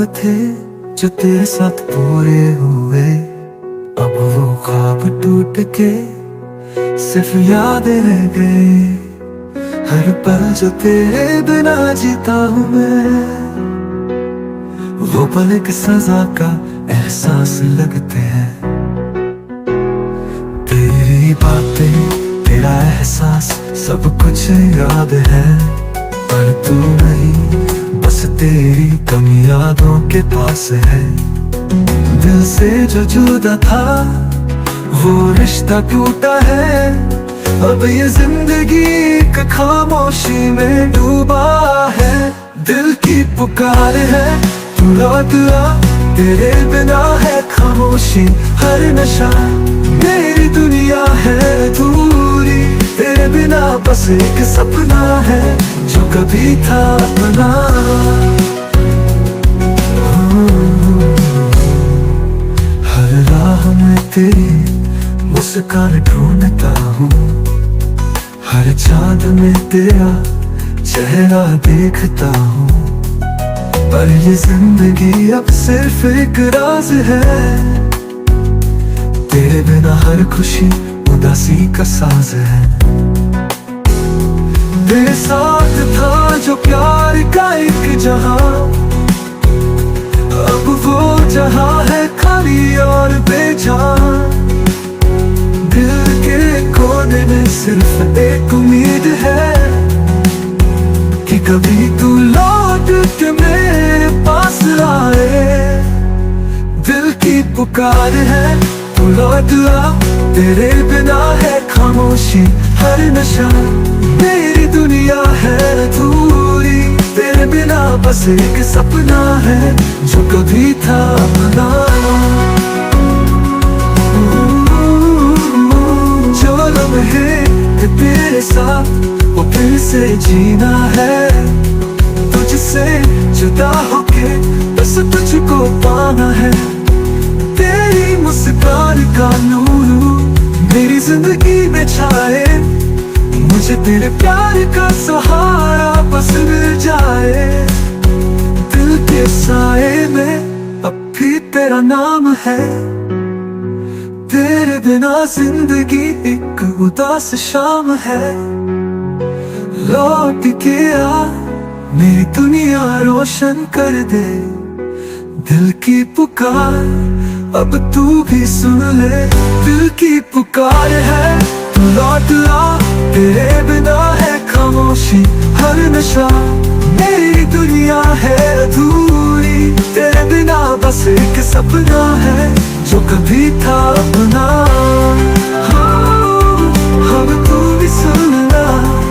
ख्वाब थे जो तेरे साथ पूरे हुए, अब वो ख्वाब टूट के सिर्फ यादें रह गए। हर पल जो तेरे बिना जीता हूँ मैं, वो पल एक सजा का एहसास लगते हैं। तेरी बातें, तेरा एहसास, सब कुछ याद है, पर तू नहीं, बस तेरी कम यादों के पास है। दिल से जो जुदा था वो रिश्ता टूटा है, अब ये जिंदगी एक खामोशी में डूबा है। दिल की पुकार है तू लौट आ, तेरे बिना है खामोशी हर नशा। मेरी दुनिया है अधूरी, तेरे बिना बस एक सपना है जो कभी था अपना। हर राह में तेरी मुस्कान ढूंढता हूँ, हर चाँद में तेरा चेहरा देखता हूँ, पर ये जिंदगी अब सिर्फ एक राज है। तेरे बिना हर खुशी उदासी का साज है। तेरे साथ था जो प्यार का एक जहां, अब वो जहां है खाली और बेजान। दिल के कोने में सिर्फ एक उम्मीद है कि कभी तू लौट के मेरे पास आए। दिल की पुकार है तू लौट आ, तेरे बिना है खामोशी हर नशा। मेरी दुनिया है अधूरी, तेरे बिना बस एक सपना है जो कभी था अपना। जो लम्हे थे तेरे साथ वो फिर से जीना है, तुझसे जुदा होके बस तुझको पाना है। तेरी मुस्कान का नूर मेरी जिंदगी में छाए, मुझे तेरे प्यार का सहारा बस मिल जाए। दिल के साए में अब भी तेरा नाम है, तेरे बिना जिंदगी एक उदास शाम है। लौट के आ, मेरी दुनिया रोशन कर दे। दिल की पुकार अब तू भी सुन ले। दिल की पुकार है तू लौट आ, तेरे बिना है खामोशी हर नशा। मेरी दुनिया है अधूरी, तेरे बिना बस एक सपना है जो कभी था अपना। हम तू भी सुन ला,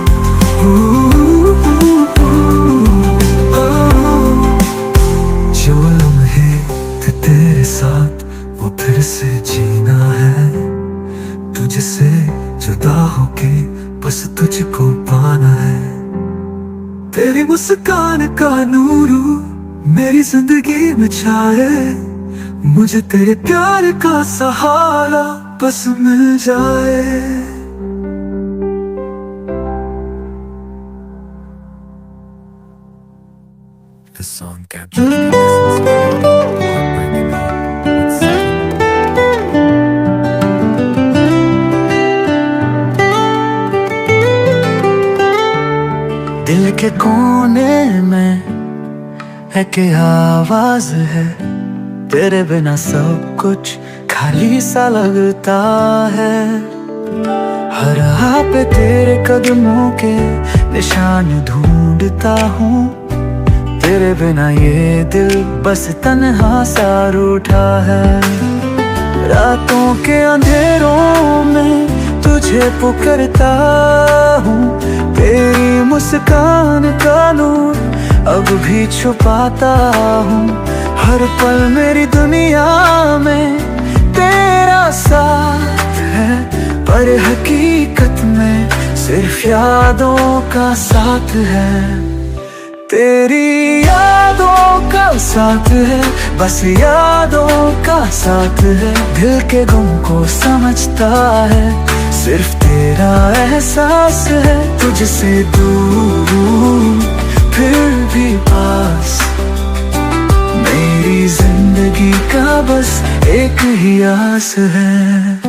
जो लम्हे थे तेरे साथ वो फिर से जीना है, तुझसे जुदा होके बस तुझको पाना है। तेरी मुस्कान का नूरू मेरी जिंदगी में छाए, मुझे तेरे प्यार का सहारा बस मिल जाए। The song captures the essence of heartbreaking love with sound. दिल के कोने में है कि आवाज है, तेरे बिना सब कुछ खाली सा लगता है। हर राह पे तेरे कदमों के निशान ढूंढता हूँ, तेरे बिना ये दिल बस तन्हा सा रूठा है। रातों के अंधेरों में तुझे पुकारता हूँ, तेरी मुस्कान का नूर अब भी छुपाता हूँ। हर पल मेरी दुनिया में तेरा साथ है, पर हकीकत में सिर्फ यादों का साथ है। तेरी यादों का साथ है, बस यादों का साथ है। दिल के गम को समझता है सिर्फ तेरा एहसास है। तुझसे दूर फिर भी पास, नहीं मेरी जिंदगी का बस एक ही आस है।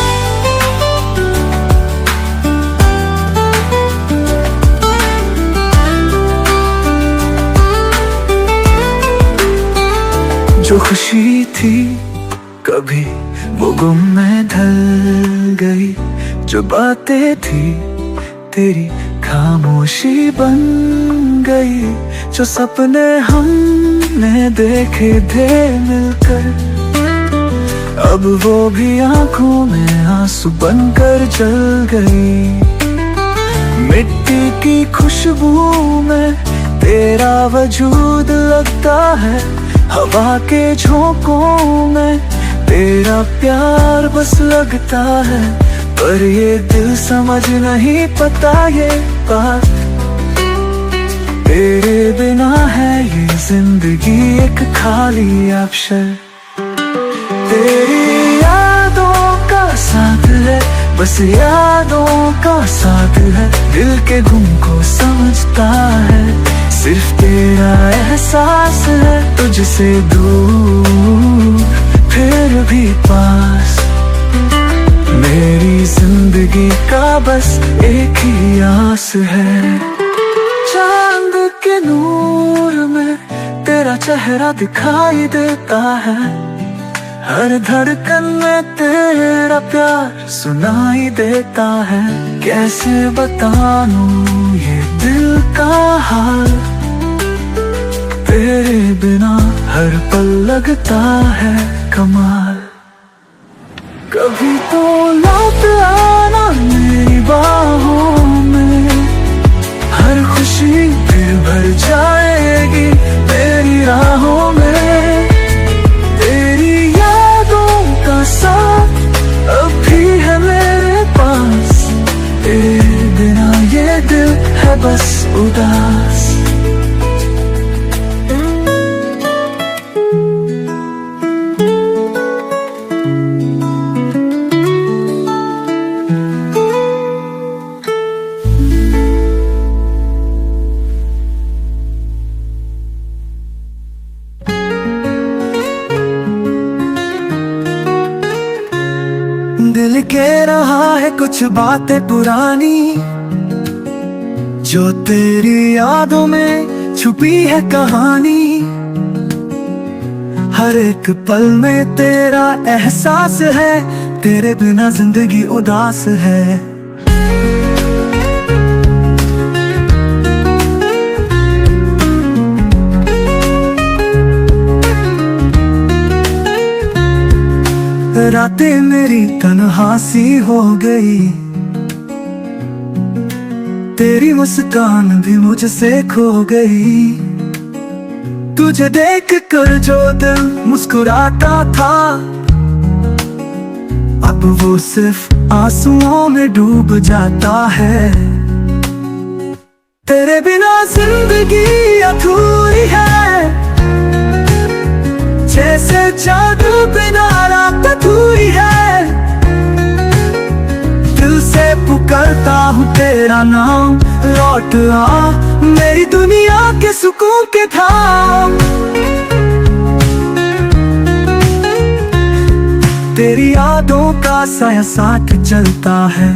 जो खुशी थी कभी वो गुम में ढल गई, जो बातें थी तेरी खामोशी बन गई, जो सपने हमने देखे थे मिलकर अब वो भी आंखों में आंसू बनकर जल गई। मिट्टी की खुशबू में तेरा वजूद लगता है, हवा के झोंकों में तेरा प्यार बस लगता है, पर ये दिल समझ नहीं पाता ये बात। तेरे बिना है ये जिंदगी एक खाली अक्षर, तेरी यादों का साथ है, बस यादों का साथ है। दिल के गुम को समझता है, सिर्फ तेरा एहसास है। तुझसे दूर फिर भी पास, मेरी जिंदगी का बस एक ही आस है। चांद के नूर में तेरा चेहरा दिखाई देता है, हर धड़कन में तेरा प्यार सुनाई देता है। कैसे बताऊं ये दिल का हाल, तेरे बिना हर पल लगता है कमाल। कभी तो लौट आना मेरी बाहों में, हर खुशी फिर भर जाएगी मेरी राहों में। तेरी यादों का साथ अब भी है मेरे पास, तेरे बिना ये दिल है बस उदास। दिल कह रहा है कुछ बातें पुरानी, जो तेरी यादों में छुपी है कहानी। हर एक पल में तेरा एहसास है, तेरे बिना जिंदगी उदास है। रातें मेरी तन्हासी हो गई, तेरी मुस्कान भी मुझसे खो गई। तुझे देख कर जो दिल मुस्कुराता था, अब वो सिर्फ आंसुओं में डूब जाता है। तेरे बिना जिंदगी अधूरी है, जैसे जादू बिना रात अधूरी है। दिल से पुकारता हूँ तेरा नाम, लौट आ मेरी दुनिया के सुकून के धाम। तेरी यादों का साया साथ चलता है,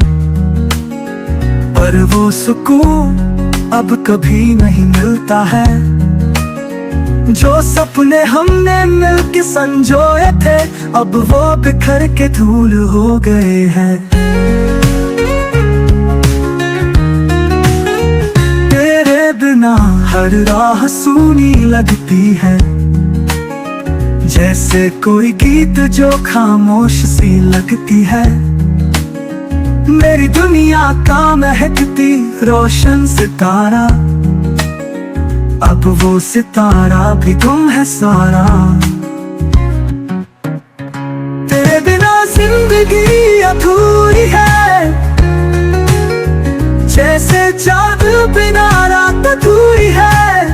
पर वो सुकून अब कभी नहीं मिलता है। जो सपने हमने मिलके संजोए थे, अब वो बिखर के धूल हो गए हैं। तेरे बिना हर राह सूनी लगती है, जैसे कोई गीत जो खामोश सी लगती है। मेरी दुनिया का महकती रोशन सितारा, अब वो सितारा भी तुम है सारा। तेरे बिना जिंदगी अधूरी है, जैसे जादू बिना रात अधूरी है।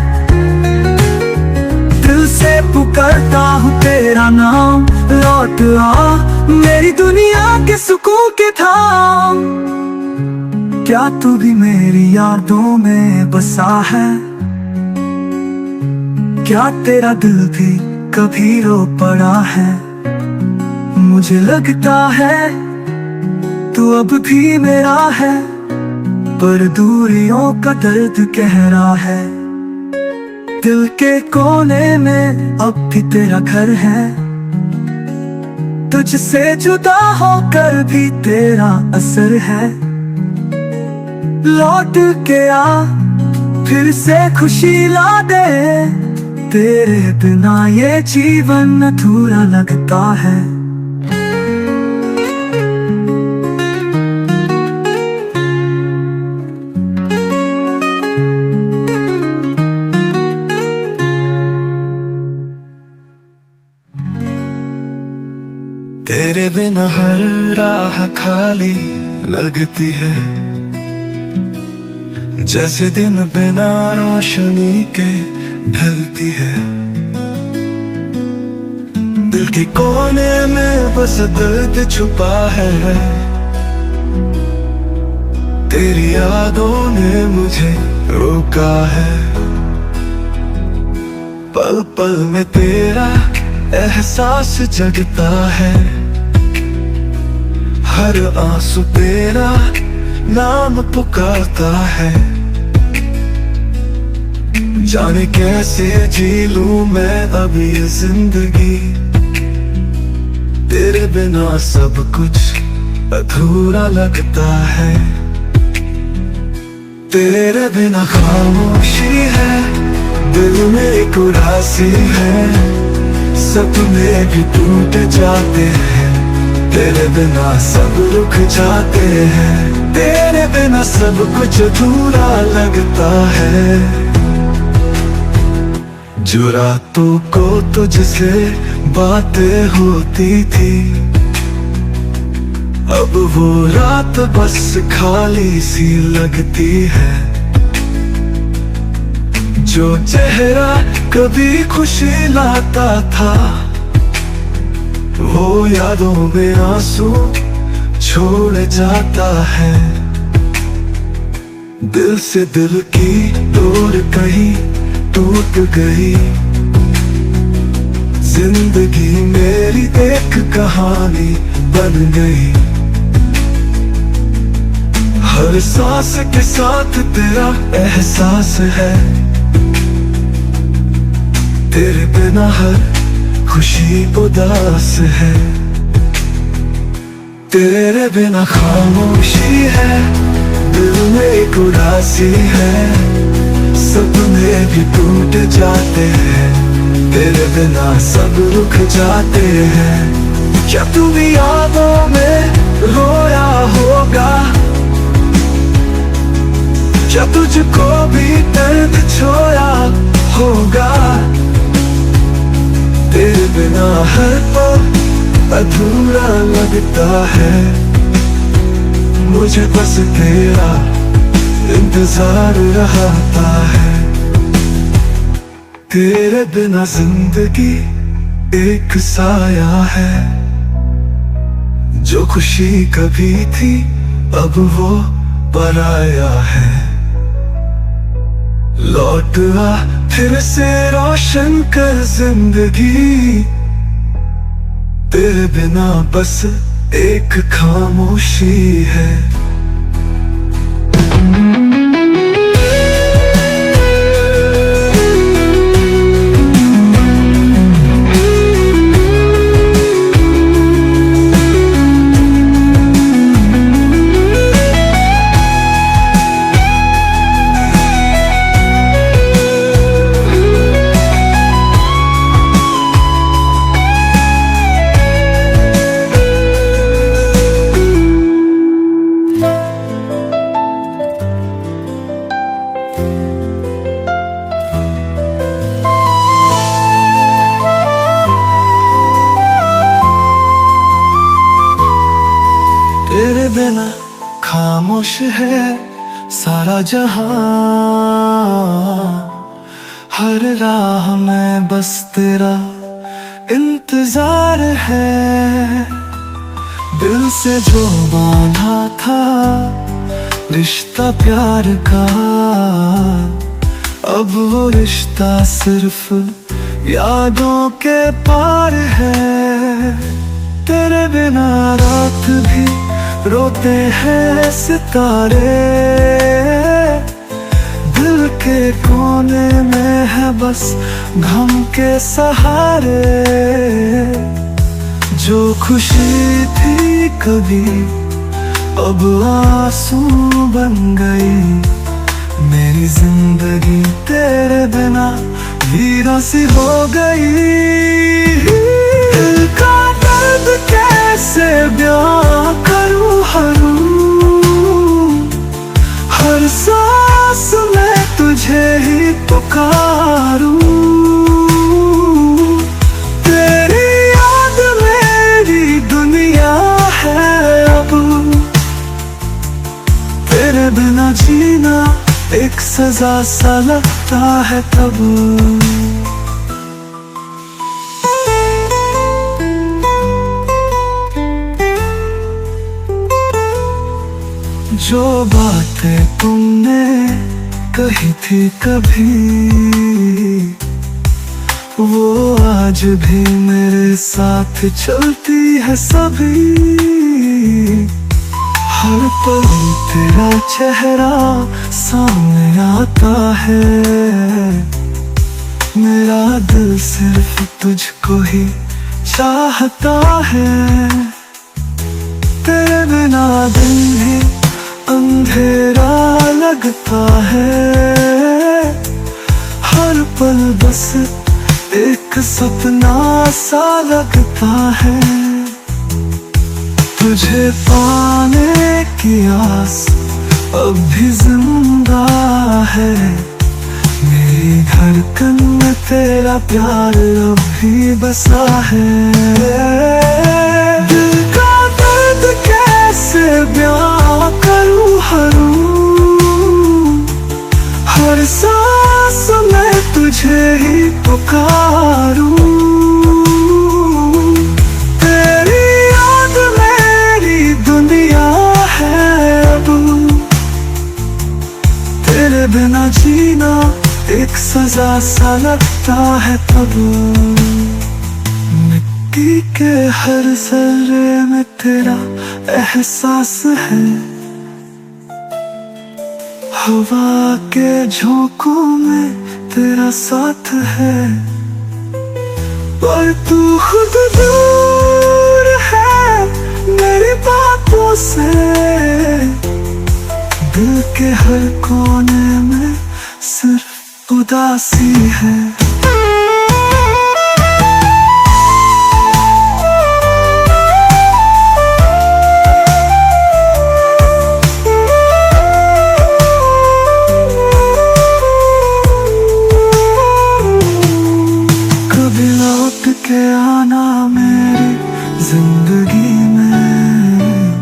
दिल से पुकारता हूँ तेरा नाम, लौट आ मेरी दुनिया के सुकून के धाम। क्या तू भी मेरी यादों में बसा है, क्या तेरा दिल भी कभी रो पड़ा है। मुझे लगता है तू अब भी मेरा है, पर दूरियों का दर्द गहरा है। दिल के कोने में अब भी तेरा घर है, तुझसे जुदा होकर भी तेरा असर है। लौट के आ फिर से खुशी ला दे, तेरे बिना ये जीवन अधूरा लगता है। तेरे बिना हर राह खाली लगती है, जैसे दिन बिना रोशनी के ढलती है। दिल के कोने में बस दर्द छुपा है, तेरी यादों ने मुझे रोका है। पल पल में तेरा एहसास जगता है, हर आंसू तेरा नाम पुकारता है। जाने कैसे जी लूं मैं अब ये जिंदगी, तेरे बिना सब कुछ अधूरा लगता है। तेरे बिना खामोशी है, दिल में एक उदासी है, सपने भी टूट जाते हैं। तेरे बिना सब रुक जाते हैं, तेरे बिना सब कुछ अधूरा लगता है। जो रातों को तुझसे बातें होती थी, अब वो रात बस खाली सी लगती है। जो चेहरा कभी खुशी लाता था, वो यादों में आंसू छोड़ जाता है। दिल से दिल की डोर कहीं टूट गई, जिंदगी मेरी एक कहानी बन गई। हर सांस के साथ तेरा एहसास है, तेरे बिना हर खुशी उदास है। तेरे बिना खामोशी है, दिल में एक उदासी है, सपने भी टूट जाते हैं। तेरे बिना सब रुक जाते हैं। क्या तू भी यादों में रोया होगा, क्या तुझको भी दर्द छोया होगा। तेरे बिना हर पल अधूरा लगता है, मुझे बस तेरा इंतजार रहता है। तेरे बिना जिंदगी एक साया है, जो खुशी कभी थी अब वो पराया है। लौट आ फिर से रोशन कर जिंदगी, तेरे बिना बस एक खामोशी है। तेरे बिना खामोश है सारा जहां, हर राह में बस तेरा इंतजार है। दिल से जो बांधा था रिश्ता प्यार का, अब वो रिश्ता सिर्फ यादों के पार है। तेरे बिना रात भी रोते हैं सितारे, दिल के कोने में है बस गम के सहारे। जो खुशी थी कभी अब आंसू बन गई, मेरी जिंदगी तेरे बिना वीरान सी हो गई। दिल का दर्द कैसे बयां करूं, हर सांस में तुझे ही पुकारूं। तेरी याद मेरी दुनिया है अब, तेरे बिना जीना एक सजा सा लगता है तब। जो बातें तुमने कही थी कभी, वो आज भी मेरे साथ चलती है सभी। हर पल तेरा चेहरा सामने आता है, मेरा दिल सिर्फ तुझको ही चाहता है। तेरे बिना दिन भी अंधेरा लगता है, हर पल बस एक सपना सा लगता है। तुझे पाने की आस अब भी जिंदा है, मेरी धड़कन में तेरा प्यार अब भी बसा है। दिल का दर्द कैसे बयां करूं, हर सांस में तुझे ही पुकारूं। तेरी याद मेरी दुनिया है अब, तेरे बिना जीना एक सजा सा लगता है तब। मिट्टी के हर जर्रे में तेरा एहसास है, हवा के झोंकों में तेरा साथ है। पर तू खुद दूर है मेरी बातों से, दिल के हर कोने में सिर्फ उदासी है। के आना मेरी जिंदगी में,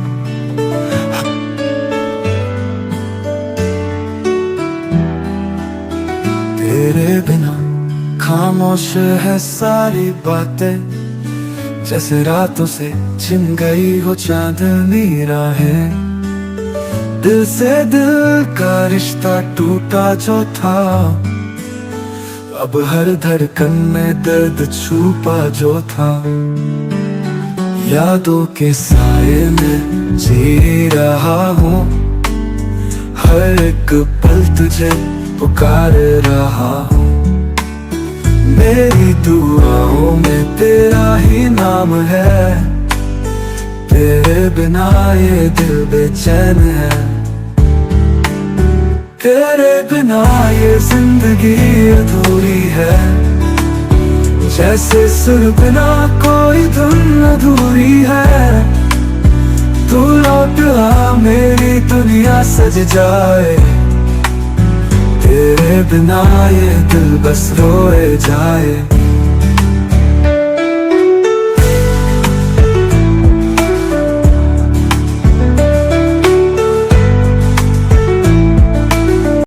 तेरे बिना खामोश है सारी बातें, जैसे रातों से छिन गई हो चांदनी राहें। दिल से दिल का रिश्ता टूटा जो था, अब हर धड़कन में दर्द छुपा जो था। यादों के साए में जी रहा हूँ, हर एक पल तुझे पुकार रहा हूँ। मेरी दुआओं में तेरा ही नाम है, तेरे बिना ये दिल बेचैन है। तेरे बिना ये जिंदगी अधूरी है, जैसे सुर बिना कोई धुन अधूरी है। तू लौट आ मेरी दुनिया सज जाए, तेरे बिना ये दिल बस रोए जाए।